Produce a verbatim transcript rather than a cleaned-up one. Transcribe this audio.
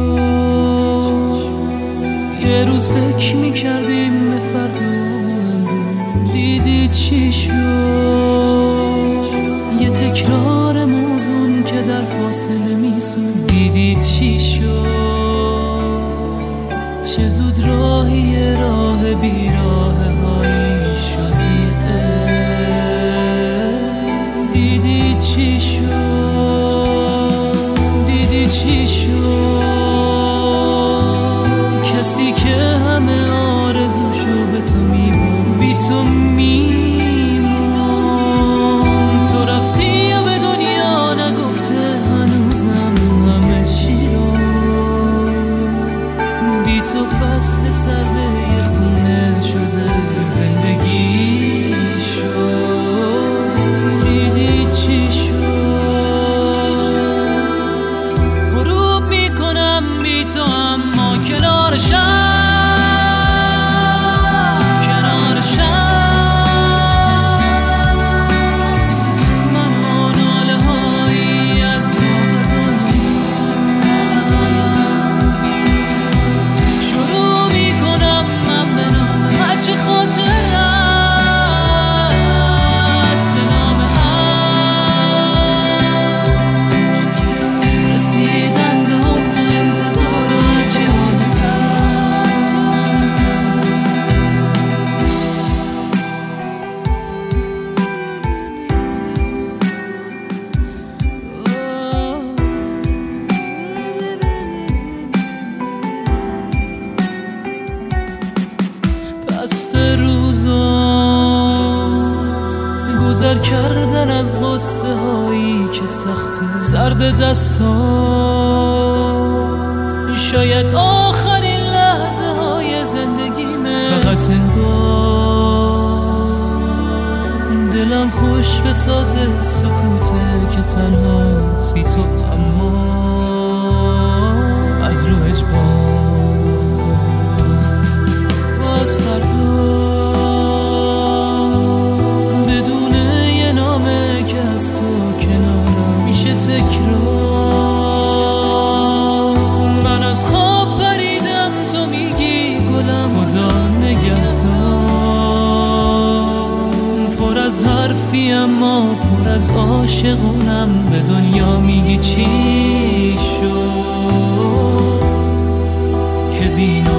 یه روز فکر میکردیم به فردامون، دیدی چی شد؟ یه تکرار موزون که در فاصله میسون، دیدی چی شد؟ چه زود راهی راه بیراه هایی شدی، دیدی چی شد؟ دیدی چی شد؟ کسی که همه آرزوشو به تو میبود، بی تو میمون. تو رفتی یا به دنیا نگفته هنوزم همه چی رو. بی تو فصل سرده یه خونه شده زندگی شد، دیدی چی شد؟ غروب میکنم بی تو اما کنار شم، کنار شم. من و ناله هایی از کاغذایم شروع میکنم من به نام هرچی خاطر است، به نام عشق رسیدن به حب انتظار هرچی حادثه است. پست روزان گذر کردن از غصه هایی که سخته، سرد دستان شاید آخرین لحظه های زندگیمه. فقط انگار دلم خوش بسازه سکوته که تنهاست بی تو، اما از رو اجبار باز فردا بدون یه نامه که از تو کنارم میشه تکرار. من از خواب پریدم تو میگی گلم خدا نگهدار. پر از حرفی اما پر از عاشقونم، به دنیا میگی چی شد که بی